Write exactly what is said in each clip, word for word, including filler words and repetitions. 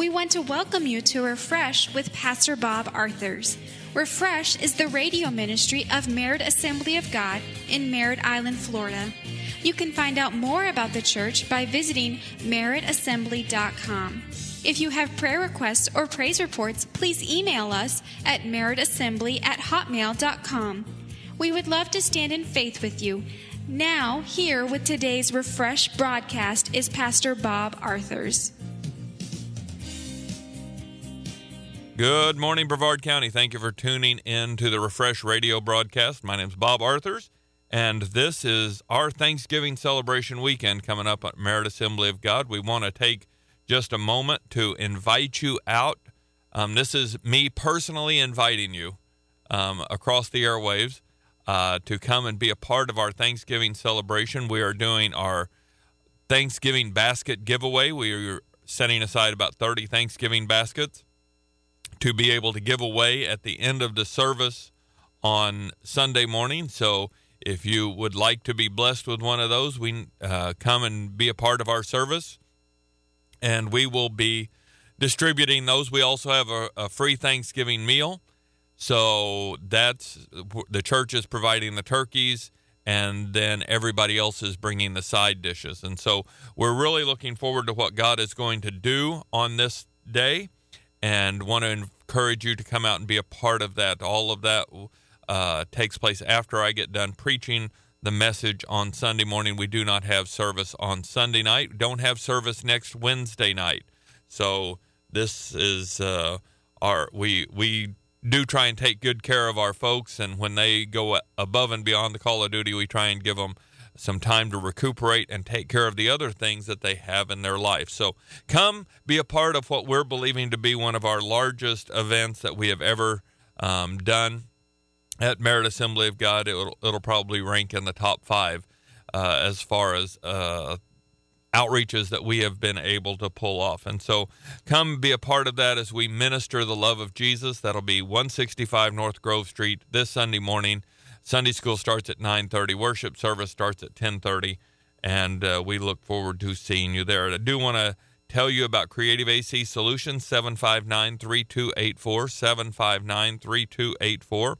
We want to welcome you to Refresh with Pastor Bob Arthurs. Refresh is the radio ministry of Merritt Assembly of God in Merritt Island, Florida. You can find out more about the church by visiting merritt assembly dot com. If you have prayer requests or praise reports, please email us at merritt assembly at hotmail dot com. We would love to stand in faith with you. Now, here with today's Refresh broadcast is Pastor Bob Arthurs. Good morning, Brevard County. Thank you for tuning in to the Refresh radio broadcast. My name is Bob Arthurs, and this is our Thanksgiving celebration weekend coming up at Merritt Assembly of God. We want to take just a moment to invite you out. Um, this is me personally inviting you um, across the airwaves uh, to come and be a part of our Thanksgiving celebration. We are doing our Thanksgiving basket giveaway. We are setting aside about thirty Thanksgiving baskets to be able to give away at the end of the service on Sunday morning. So if you would like to be blessed with one of those, we uh, come and be a part of our service, and we will be distributing those. We also have a, a free Thanksgiving meal. So that's the church is providing the turkeys, and then everybody else is bringing the side dishes. And so we're really looking forward to what God is going to do on this day, and want to encourage you to come out and be a part of that. All of that uh, takes place after I get done preaching the message on Sunday morning. We do not have service on Sunday night. Don't have service next Wednesday night. So this is uh, our we we do try and take good care of our folks, and when they go above and beyond the call of duty, we try and give them some time to recuperate and take care of the other things that they have in their life. So come be a part of what we're believing to be one of our largest events that we have ever um, done at Merritt Assembly of God. It'll, it'll probably rank in the top five uh, as far as uh, outreaches that we have been able to pull off. And so come be a part of that as we minister the love of Jesus. That'll be one sixty-five North Grove Street this Sunday morning. Sunday school starts at nine thirty. Worship service starts at ten thirty, and uh, we look forward to seeing you there. I do want to tell you about Creative A C Solutions, seven five nine, three two eight four, seven five nine, three two eight four.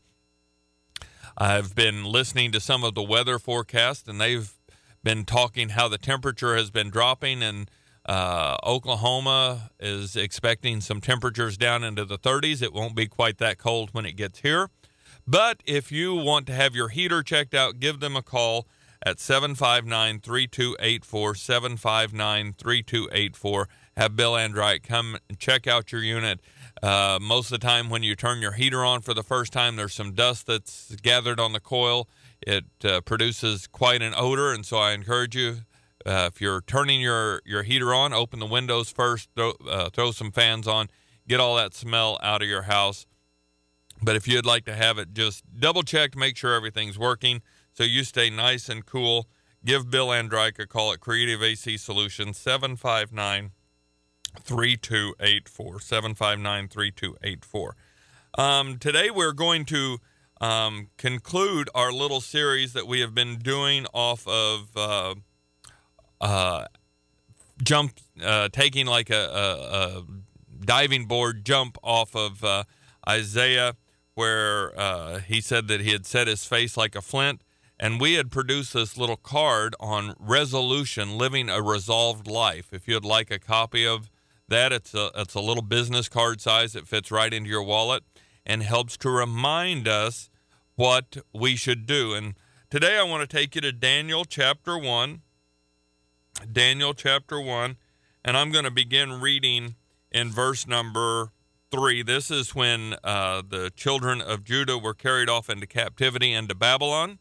I've been listening to some of the weather forecasts, and they've been talking how the temperature has been dropping, and uh, Oklahoma is expecting some temperatures down into the thirties. It won't be quite that cold when it gets here. But if you want to have your heater checked out, give them a call at seven five nine, three two eight four, seven five nine, three two eight four. Have Bill Andrite come and check out your unit. Uh, most of the time when you turn your heater on for the first time, there's some dust that's gathered on the coil. It uh, produces quite an odor, and so I encourage you, uh, if you're turning your, your heater on, open the windows first, throw, uh, throw some fans on, get all that smell out of your house. But if you'd like to have it just double-checked, make sure everything's working so you stay nice and cool, give Bill Andrike a call at Creative A C Solutions, seven five nine, three two eight four, seven five nine, three two eight four. Um, today we're going to um, conclude our little series that we have been doing off of uh, uh, jump, uh, taking like a, a, a diving board jump off of uh, Isaiah, where uh, he said that he had set his face like a flint, and we had produced this little card on resolution, living a resolved life. If you'd like a copy of that, it's a, it's a little business card size. It fits right into your wallet and helps to remind us what we should do. And today I want to take you to Daniel chapter one, Daniel chapter one, and I'm going to begin reading in verse number three. This is when uh, the children of Judah were carried off into captivity into Babylon.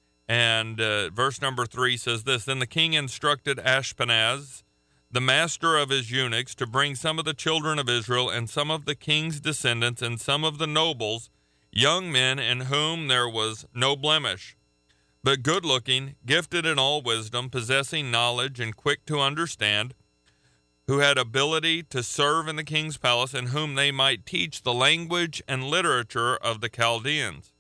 And uh, verse number three says this: Then the king instructed Ashpenaz, the master of his eunuchs, to bring some of the children of Israel and some of the king's descendants and some of the nobles, young men in whom there was no blemish, but good-looking, gifted in all wisdom, possessing knowledge and quick to understand, who had ability to serve in the king's palace, and whom they might teach the language and literature of the Chaldeans.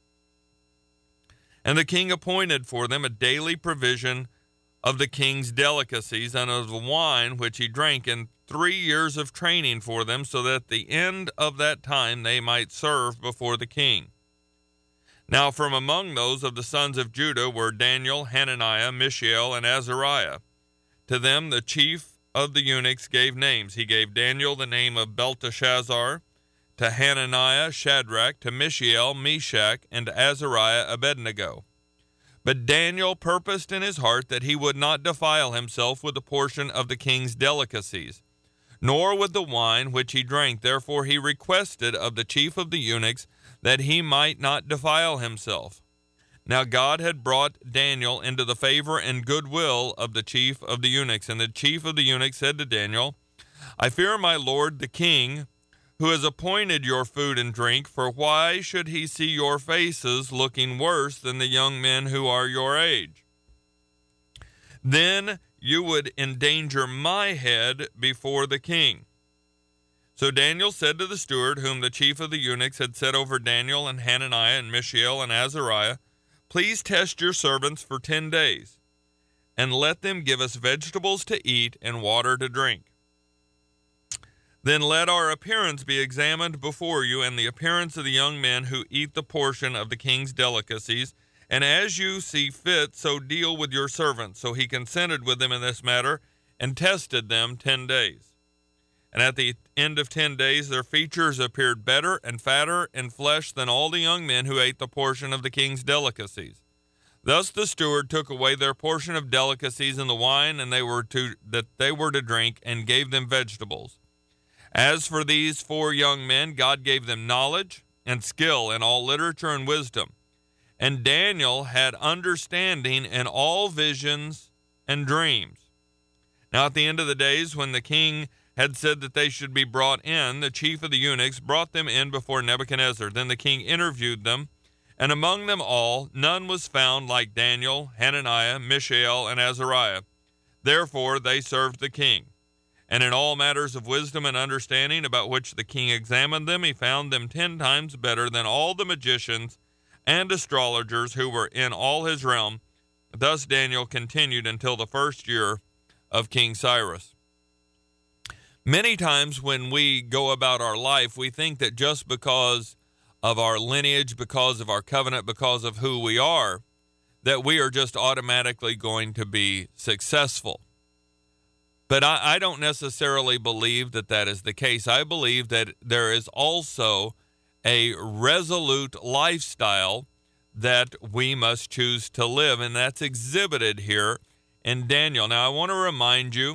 And the king appointed for them a daily provision of the king's delicacies and of the wine which he drank, and three years of training for them, so that at the end of that time they might serve before the king. Now from among those of the sons of Judah were Daniel, Hananiah, Mishael, and Azariah. To them the chief of the eunuchs gave names. He gave Daniel the name of Belteshazzar, to Hananiah Shadrach, to Mishael Meshach, and to Azariah Abednego. But Daniel purposed in his heart that he would not defile himself with a portion of the king's delicacies, nor with the wine which he drank. Therefore he requested of the chief of the eunuchs that he might not defile himself. Now God had brought Daniel into the favor and goodwill of the chief of the eunuchs. And the chief of the eunuchs said to Daniel, I fear my lord the king, who has appointed your food and drink, for why should he see your faces looking worse than the young men who are your age? Then you would endanger my head before the king. So Daniel said to the steward, whom the chief of the eunuchs had set over Daniel and Hananiah and Mishael and Azariah, Please test your servants for ten days, and let them give us vegetables to eat and water to drink. Then let our appearance be examined before you, and the appearance of the young men who eat the portion of the king's delicacies, and as you see fit, so deal with your servants. So he consented with them in this matter, and tested them ten days. And at the end of ten days their features appeared better and fatter in flesh than all the young men who ate the portion of the king's delicacies. Thus the steward took away their portion of delicacies and the wine, and they were to that they were to drink, and gave them vegetables. As for these four young men, God gave them knowledge and skill in all literature and wisdom. And Daniel had understanding in all visions and dreams. Now at the end of the days, when the king had said that they should be brought in, the chief of the eunuchs brought them in before Nebuchadnezzar. Then the king interviewed them, and among them all none was found like Daniel, Hananiah, Mishael, and Azariah. Therefore they served the king. And in all matters of wisdom and understanding about which the king examined them, he found them ten times better than all the magicians and astrologers who were in all his realm. Thus Daniel continued until the first year of King Cyrus. Many times when we go about our life, we think that just because of our lineage, because of our covenant, because of who we are, that we are just automatically going to be successful. But I, I don't necessarily believe that that is the case. I believe that there is also a resolute lifestyle that we must choose to live, and that's exhibited here in Daniel. Now, I want to remind you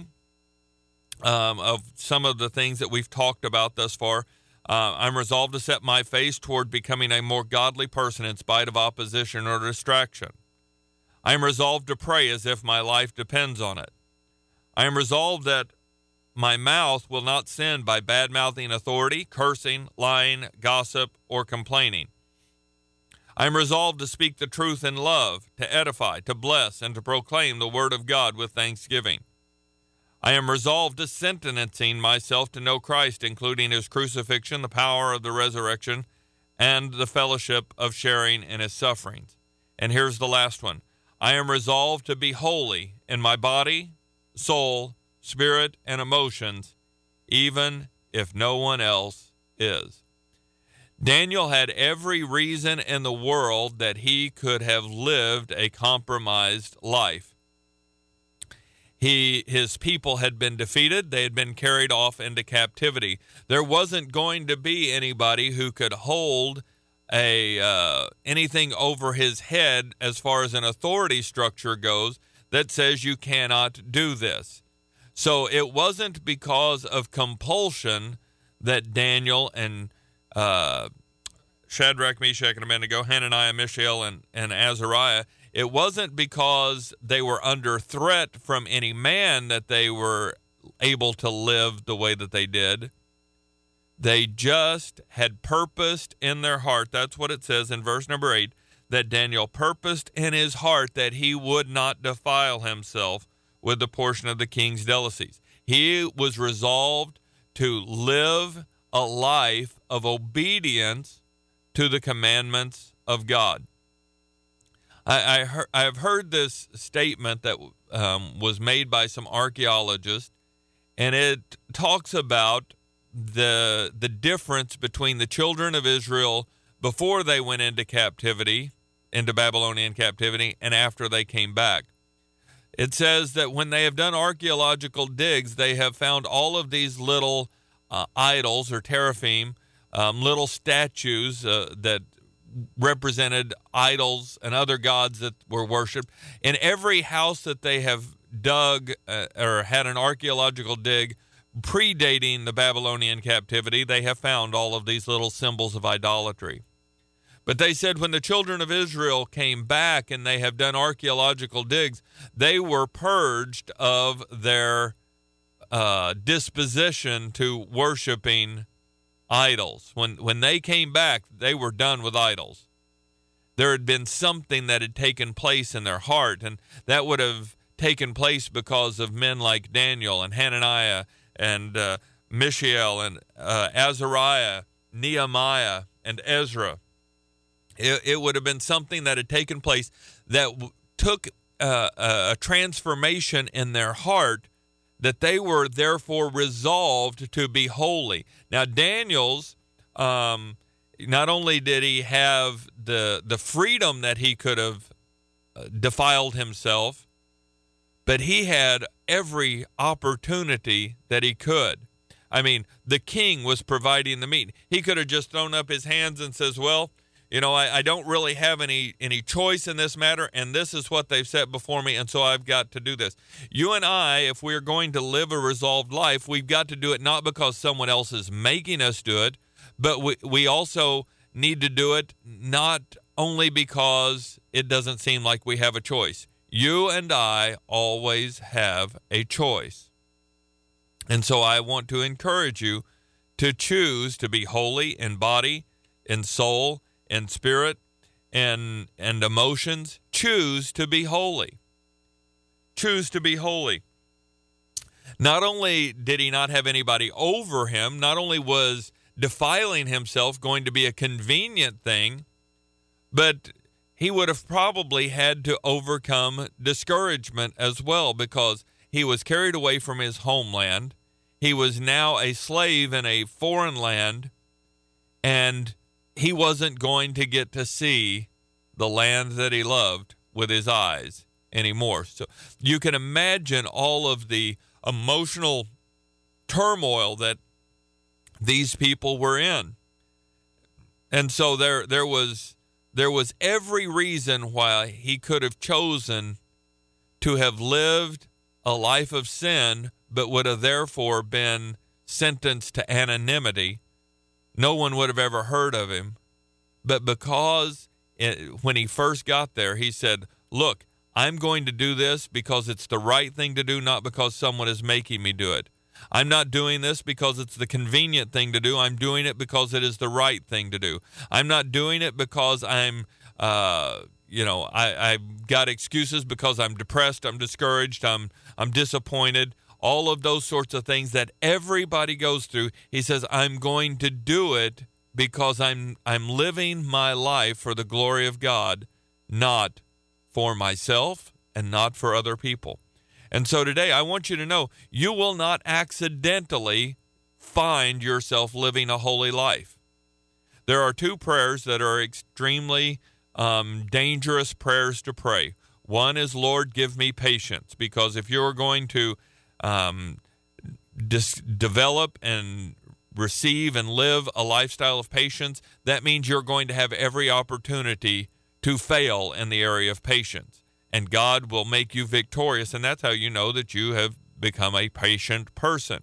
Um, of some of the things that we've talked about thus far. Uh, I'm resolved to set my face toward becoming a more godly person in spite of opposition or distraction. I am resolved to pray as if my life depends on it. I am resolved that my mouth will not sin by bad-mouthing authority, cursing, lying, gossip, or complaining. I am resolved to speak the truth in love, to edify, to bless, and to proclaim the word of God with thanksgiving. I am resolved to sentencing myself to know Christ, including his crucifixion, the power of the resurrection, and the fellowship of sharing in his sufferings. And here's the last one. I am resolved to be holy in my body, soul, spirit, and emotions, even if no one else is. Daniel had every reason in the world that he could have lived a compromised life. He, his people had been defeated. They had been carried off into captivity. There wasn't going to be anybody who could hold a uh, anything over his head as far as an authority structure goes that says you cannot do this. So it wasn't because of compulsion that Daniel and uh, Shadrach, Meshach, and Abednego, Hananiah, Mishael, and, and Azariah, it wasn't because they were under threat from any man that they were able to live the way that they did. They just had purposed in their heart, that's what it says in verse number eight, that Daniel purposed in his heart that he would not defile himself with the portion of the king's delicacies. He was resolved to live a life of obedience to the commandments of God. I, I, heard, I have heard this statement that um, was made by some archaeologists, and it talks about the the difference between the children of Israel before they went into captivity, into Babylonian captivity, and after they came back. It says that when they have done archaeological digs, they have found all of these little uh, idols or teraphim, um, little statues uh, that represented idols and other gods that were worshipped. In every house that they have dug uh, or had an archaeological dig predating the Babylonian captivity, they have found all of these little symbols of idolatry. But they said when the children of Israel came back and they have done archaeological digs, they were purged of their uh, disposition to worshiping idols. When, when they came back, they were done with idols. There had been something that had taken place in their heart, and that would have taken place because of men like Daniel and Hananiah and uh, Mishael and uh, Azariah, Nehemiah, and Ezra. It, it would have been something that had taken place that w- took uh, a, a transformation in their heart, that they were therefore resolved to be holy. Now, Daniel's, um, not only did he have the the freedom that he could have defiled himself, but he had every opportunity that he could. I mean, the king was providing the meat. He could have just thrown up his hands and says, well, you know, I, I don't really have any, any choice in this matter, and this is what they've set before me, and so I've got to do this. You and I, if we're going to live a resolved life, we've got to do it not because someone else is making us do it, but we, we also need to do it not only because it doesn't seem like we have a choice. You and I always have a choice. And so I want to encourage you to choose to be holy in body, in soul, in spirit, and and emotions. Choose to be holy. Choose to be holy. Not only did he not have anybody over him, not only was defiling himself going to be a convenient thing, but he would have probably had to overcome discouragement as well, because he was carried away from his homeland. He was now a slave in a foreign land, and he wasn't going to get to see the land that he loved with his eyes anymore. So you can imagine all of the emotional turmoil that these people were in. And so there there was there was every reason why he could have chosen to have lived a life of sin, but would have therefore been sentenced to anonymity. No one would have ever heard of him. But because it, when he first got there, he said, look, I'm going to do this because it's the right thing to do, not because someone is making me do it. I'm not doing this because it's the convenient thing to do. I'm doing it because it is the right thing to do. I'm not doing it because I'm, uh, you know, I, I've got excuses because I'm depressed, I'm discouraged, I'm, I'm disappointed. All of those sorts of things that everybody goes through. He says, I'm going to do it because I'm I'm living my life for the glory of God, not for myself and not for other people. And so today I want you to know you will not accidentally find yourself living a holy life. There are two prayers that are extremely um, dangerous prayers to pray. One is, Lord, give me patience, because if you're going to um, dis- develop and receive and live a lifestyle of patience, that means you're going to have every opportunity to fail in the area of patience. And God will make you victorious, and that's how you know that you have become a patient person.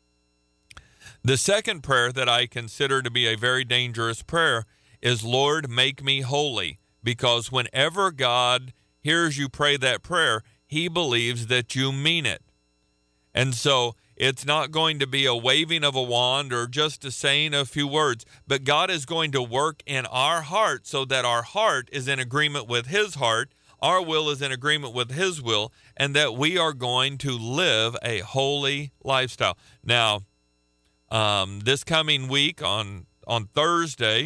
The second prayer that I consider to be a very dangerous prayer is, Lord, make me holy, because whenever God hears you pray that prayer, he believes that you mean it. And so it's not going to be a waving of a wand or just a saying a few words, but God is going to work in our heart so that our heart is in agreement with his heart, our will is in agreement with his will, and that we are going to live a holy lifestyle. Now, um, this coming week on, on Thursday,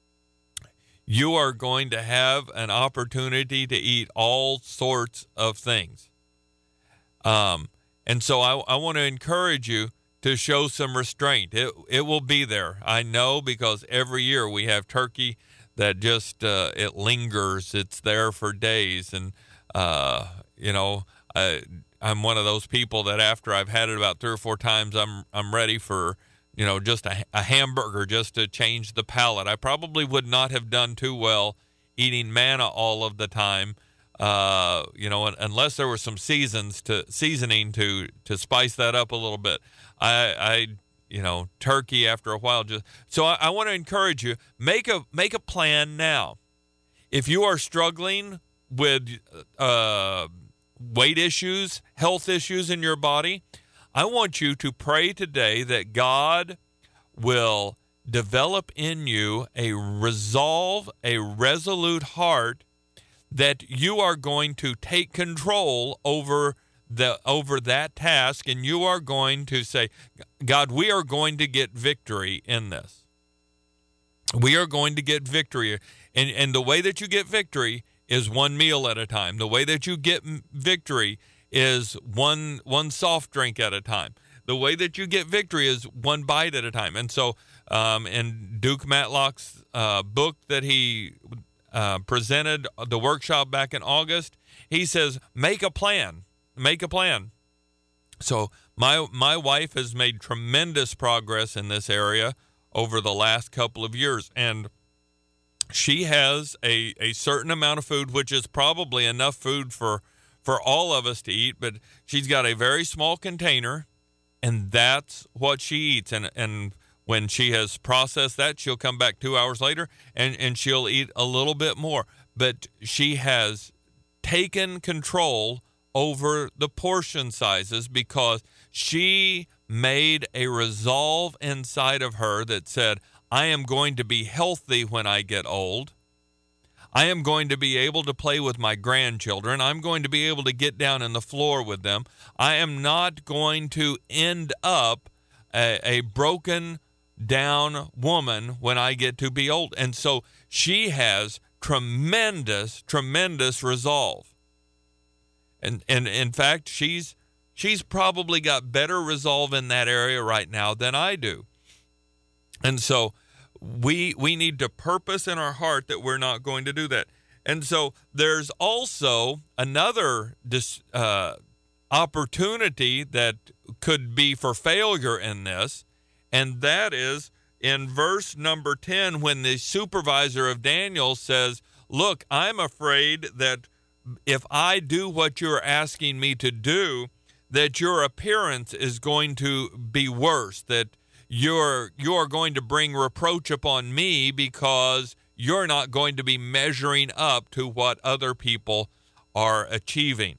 you are going to have an opportunity to eat all sorts of things. Um, And so I, I want to encourage you to show some restraint. It it will be there. I know, because every year we have turkey that just, uh, it lingers. It's there for days. And, uh, you know, I, I'm one of those people that after I've had it about three or four times, I'm I'm ready for, you know, just a, a hamburger just to change the palate. I probably would not have done too well eating manna all of the time, uh, you know, unless there were some seasons to seasoning to to spice that up a little bit. I, I you know, turkey after a while just. So I, I want to encourage you, make a make a plan now. If you are struggling with uh, weight issues, health issues in your body, I want you to pray today that God will develop in you a resolve, a resolute heart, that you are going to take control over the over that task, and you are going to say, God, we are going to get victory in this. We are going to get victory. And, and the way that you get victory is one meal at a time. The way that you get victory is one one soft drink at a time. The way that you get victory is one bite at a time. And so um, in Duke Matlock's uh, book that he uh, presented, the workshop back in August, he says, make a plan. Make a plan. So my my wife has made tremendous progress in this area over the last couple of years. And she has a, a certain amount of food, which is probably enough food for, for all of us to eat. But she's got a very small container, and that's what she eats. And and when she has processed that, she'll come back two hours later, and, and she'll eat a little bit more. But she has taken control over the portion sizes because she made a resolve inside of her that said, I am going to be healthy when I get old. I am going to be able to play with my grandchildren. I'm going to be able to get down on the floor with them. I am not going to end up a, a broken down woman when I get to be old. And so she has tremendous, tremendous resolve. And, and in fact, she's she's probably got better resolve in that area right now than I do. And so we we need to purpose in our heart that we're not going to do that. And so there's also another dis, uh, opportunity that could be for failure in this, and that is in verse number ten, when the supervisor of Daniel says, look, I'm afraid that if I do what you're asking me to do, that your appearance is going to be worse, that you're you're going to bring reproach upon me because you're not going to be measuring up to what other people are achieving.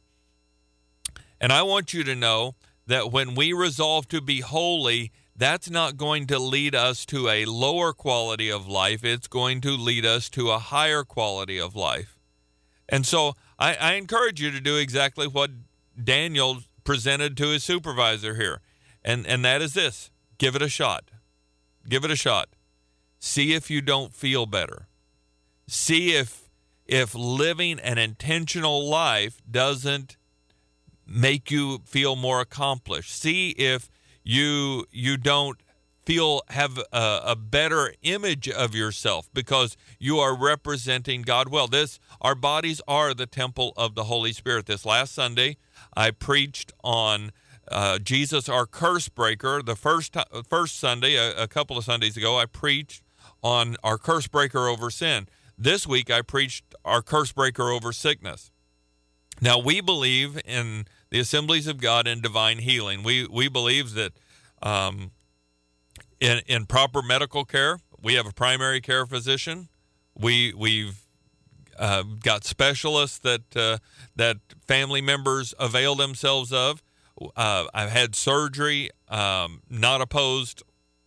And I want you to know that when we resolve to be holy, that's not going to lead us to a lower quality of life. It's going to lead us to a higher quality of life. And so I, I encourage you to do exactly what Daniel presented to his supervisor here. And, and that is this. Give it a shot. Give it a shot. See if you don't feel better. See if if living an intentional life doesn't make you feel more accomplished. See if you you don't feel have a, a better image of yourself because you are representing God well. This our bodies are the temple of the Holy Spirit. This last Sunday, I preached on Uh, Jesus, our curse breaker. The first t- first Sunday, a, a couple of Sundays ago, I preached on our curse breaker over sin. This week, I preached our curse breaker over sickness. Now, we believe in the Assemblies of God in divine healing. We we believe that um, in in proper medical care, we have a primary care physician. We we've uh, got specialists that uh, that family members avail themselves of. Uh, I've had surgery, um, not opposed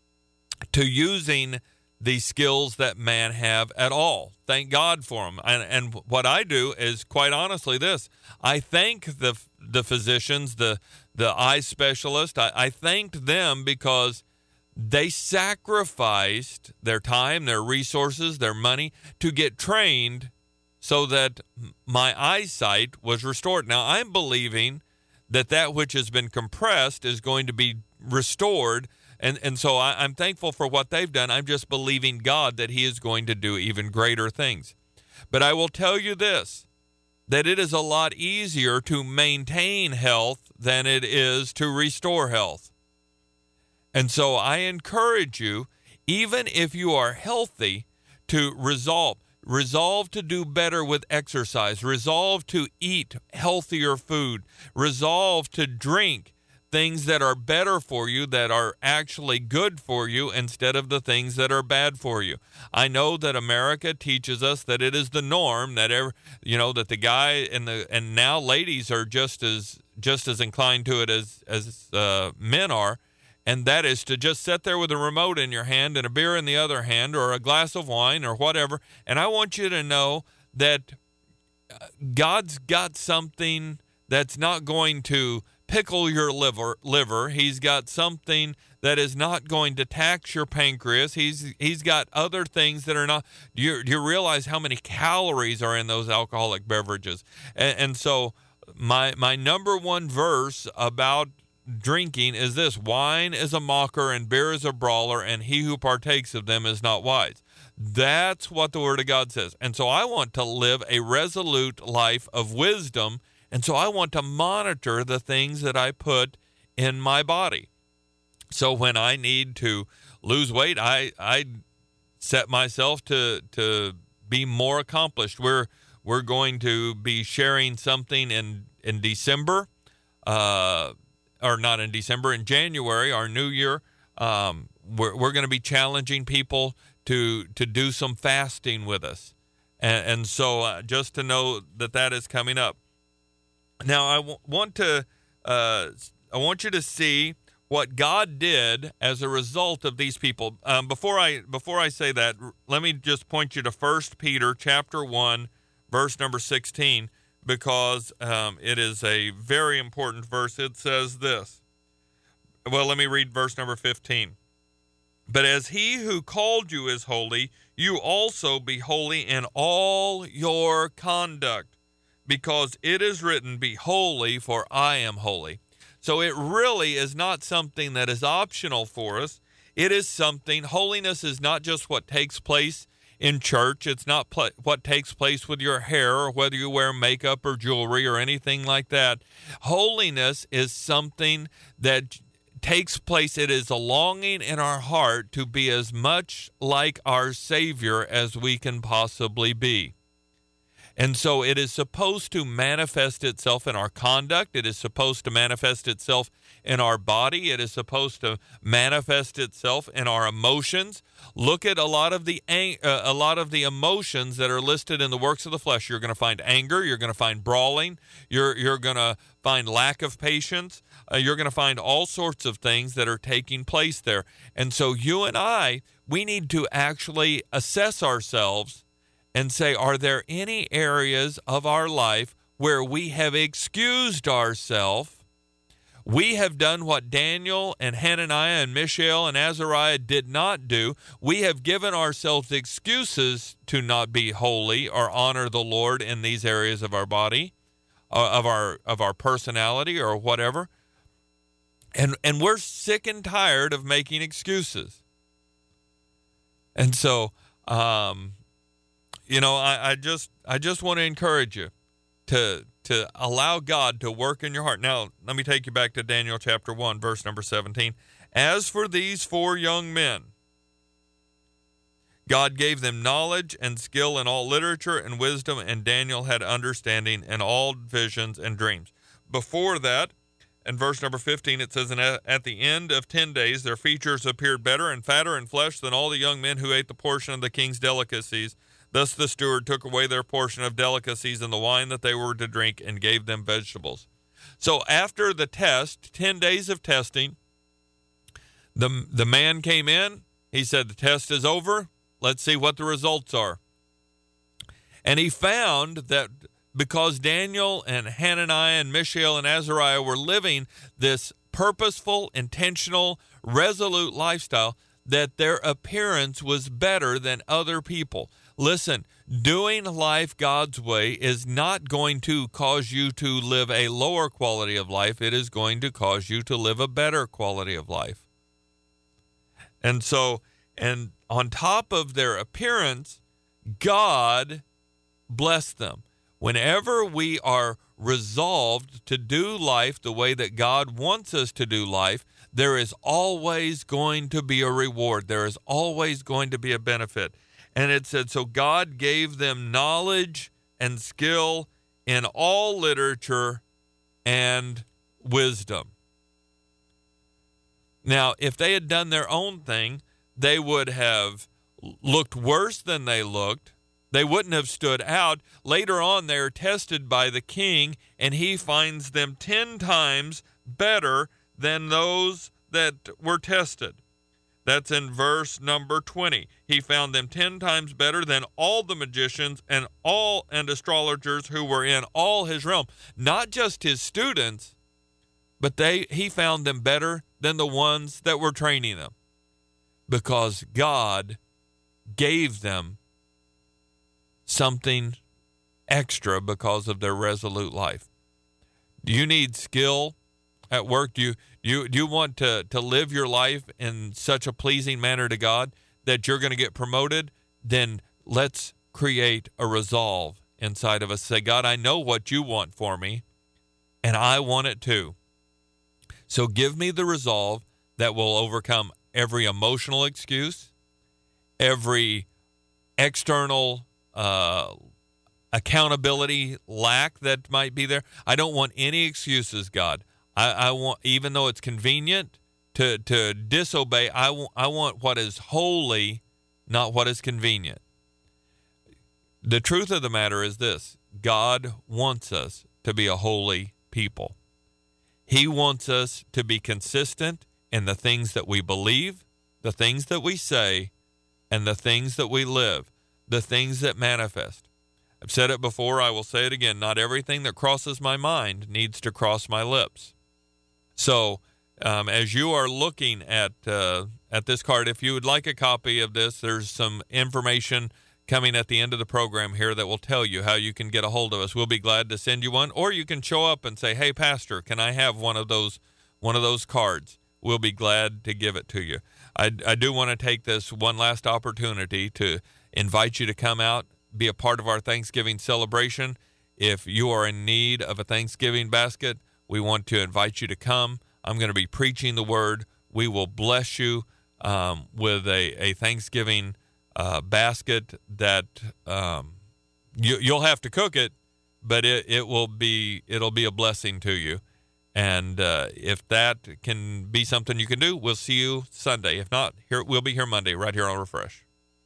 to using the skills that man have at all. Thank God for them. And, and what I do is, quite honestly, this. I thank the the physicians, the the eye specialist. I, I thanked them because they sacrificed their time, their resources, their money to get trained so that my eyesight was restored. Now, I'm believing that that which has been compressed is going to be restored. And and so I, I'm thankful for what they've done. I'm just believing God that he is going to do even greater things. But I will tell you this, that it is a lot easier to maintain health than it is to restore health. And so I encourage you, even if you are healthy, to resolve. Resolve to do better with exercise. Resolve to eat healthier food. Resolve to drink things that are better for you, that are actually good for you, instead of the things that are bad for you. I know that America teaches us that it is the norm, that ever, you know, that the guy and the and now ladies are just as just as inclined to it as as uh, men are, and that is to just sit there with a remote in your hand and a beer in the other hand, or a glass of wine or whatever. And I want you to know that God's got something that's not going to pickle your liver liver. He's got something that is not going to tax your pancreas. He's he's got other things that are not. Do you, do you realize how many calories are in those alcoholic beverages? And, and so my my number one verse about drinking is this: wine is a mocker and beer is a brawler, and he who partakes of them is not wise. That's what the Word of God says. And so I want to live a resolute life of wisdom. And so I want to monitor the things that I put in my body. So when I need to lose weight, I I set myself to to be more accomplished. We're we're going to be sharing something in in December, uh, or not in December, in January, our new year. Um, we're we're going to be challenging people to to do some fasting with us, and, and so uh, just to know that that is coming up. Now, I w- want to, uh, I want you to see what God did as a result of these people. Um, before I, before I say that, let me just point you to First Peter chapter one, verse number sixteen, because um, it is a very important verse. It says this. Well, let me read verse number fifteen. But as he who called you is holy, you also be holy in all your conduct, because it is written, be holy, for I am holy. So it really is not something that is optional for us. It is something, holiness is not just what takes place in church. It's not pl- what takes place with your hair, or whether you wear makeup or jewelry or anything like that. Holiness is something that takes place. It is a longing in our heart to be as much like our Savior as we can possibly be. And so it is supposed to manifest itself in our conduct. It is supposed to manifest itself in our body. It is supposed to manifest itself in our emotions. Look at a lot of the uh, a lot of the emotions that are listed in the works of the flesh. You're going to find anger. You're going to find brawling. You're you're going to find lack of patience. Uh, you're going to find all sorts of things that are taking place there. And so you and I, we need to actually assess ourselves and say, are there any areas of our life where we have excused ourselves? We have done what Daniel and Hananiah and Mishael and Azariah did not do. We have given ourselves excuses to not be holy or honor the Lord in these areas of our body, uh, of our of our personality or whatever. And and we're sick and tired of making excuses. And so, um, you know, I, I just I just want to encourage you to to allow God to work in your heart. Now, let me take you back to Daniel chapter one, verse number seventeen. As for these four young men, God gave them knowledge and skill in all literature and wisdom, and Daniel had understanding in all visions and dreams. Before that, in verse number fifteen, it says, and at the end of ten days, their features appeared better and fatter in flesh than all the young men who ate the portion of the king's delicacies. Thus the steward took away their portion of delicacies and the wine that they were to drink, and gave them vegetables. So after the test, ten days of testing, the, the man came in. He said, the test is over. Let's see what the results are. And he found that because Daniel and Hananiah and Mishael and Azariah were living this purposeful, intentional, resolute lifestyle, that their appearance was better than other people. Listen, Doing life God's way is not going to cause you to live a lower quality of life. It is going to cause you to live a better quality of life. And so, and on top of their appearance, God blessed them. Whenever we are resolved to do life the way that God wants us to do life, there is always going to be a reward. There is always going to be a benefit. And it said, so God gave them knowledge and skill in all literature and wisdom. Now, if they had done their own thing, they would have looked worse than they looked. They wouldn't have stood out. Later on, they are tested by the king, and he finds them ten times better than those that were tested. That's in verse number twenty. He found them ten times better than all the magicians and all and astrologers who were in all his realm. Not just his students, but they he found them better than the ones that were training them, because God gave them something extra because of their resolute life. Do you need skill at work? Do you do you, do you want to, to live your life in such a pleasing manner to God that you're going to get promoted? Then let's create a resolve inside of us. Say, God, I know what you want for me, and I want it too. So give me the resolve that will overcome every emotional excuse, every external uh, accountability lack that might be there. I don't want any excuses, God. I, I want, even though it's convenient to, to disobey, I, w- I want what is holy, not what is convenient. The truth of the matter is this: God wants us to be a holy people. He wants us to be consistent in the things that we believe, the things that we say, and the things that we live, the things that manifest. I've said it before, I will say it again. Not everything that crosses my mind needs to cross my lips. So um, as you are looking at uh, at this card, if you would like a copy of this, there's some information coming at the end of the program here that will tell you how you can get a hold of us. We'll be glad to send you one, or you can show up and say, hey, Pastor, can I have one of those one of those cards? We'll be glad to give it to you. I, I do want to take this one last opportunity to invite you to come out, be a part of our Thanksgiving celebration. If you are in need of a Thanksgiving basket, we want to invite you to come. I'm going to be preaching the word. We will bless you um, with a, a Thanksgiving uh, basket that um, you, you'll have to cook it, but it, it will be it'll be a blessing to you. And uh, if that can be something you can do, we'll see you Sunday. If not, here we'll be here Monday, right here on Refresh.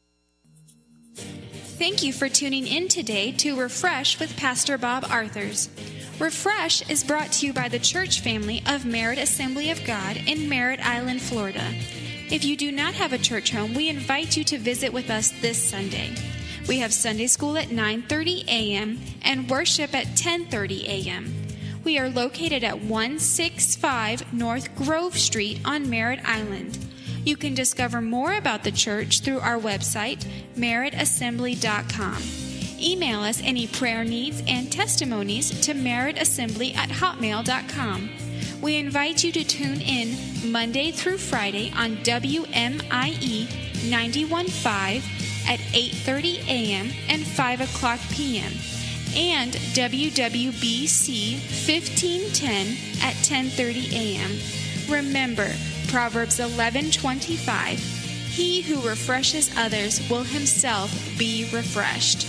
Thank you for tuning in today to Refresh with Pastor Bob Arthurs. Refresh is brought to you by the church family of Merritt Assembly of God in Merritt Island, Florida. If you do not have a church home, we invite you to visit with us this Sunday. We have Sunday school at nine thirty a.m. and worship at ten thirty a.m. We are located at one sixty-five North Grove Street on Merritt Island. You can discover more about the church through our website, merritt assembly dot com. Email us any prayer needs and testimonies to merritt assembly at hotmail dot com. We invite you to tune in Monday through Friday on W M I E ninety-one point five at eight thirty a.m. and five o'clock p.m. and W W B C fifteen ten at ten thirty a.m. Remember, Proverbs eleven twenty-five, he who refreshes others will himself be refreshed.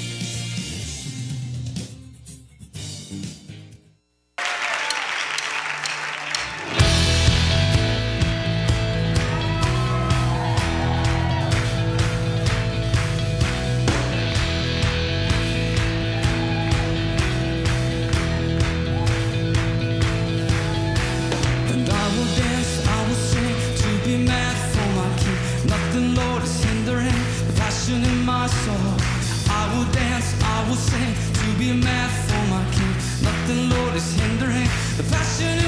I will sing to be mad for my king. Nothing, Lord, is hindering the passion